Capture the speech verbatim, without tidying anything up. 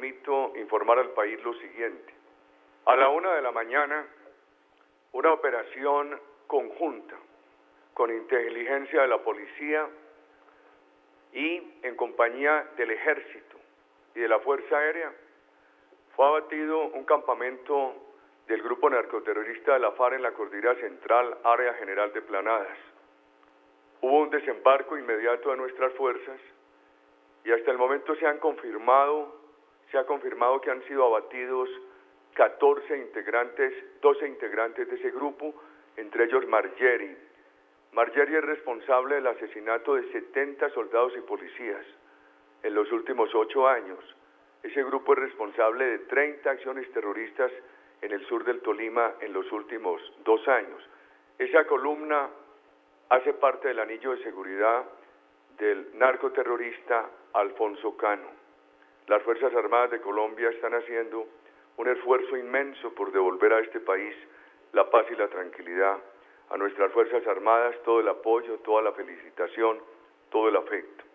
permito informar al país lo siguiente. A la una de la mañana, una operación conjunta con inteligencia de la policía y en compañía del Ejército y de la Fuerza Aérea, fue abatido un campamento del grupo narcoterrorista de la FARC en la Cordillera Central, área general de Planadas. Hubo un desembarco inmediato de nuestras fuerzas y hasta el momento se han confirmado, se ha confirmado que han sido abatidos catorce integrantes, doce integrantes de ese grupo, entre ellos Margeri. Margeri es responsable del asesinato de setenta soldados y policías en los últimos ocho años. Ese grupo es responsable de treinta acciones terroristas en el sur del Tolima en los últimos dos años. Esa columna hace parte del anillo de seguridad del narcoterrorista Alfonso Cano. Las Fuerzas Armadas de Colombia están haciendo un esfuerzo inmenso por devolver a este país la paz y la tranquilidad. A nuestras Fuerzas Armadas todo el apoyo, toda la felicitación, todo el afecto.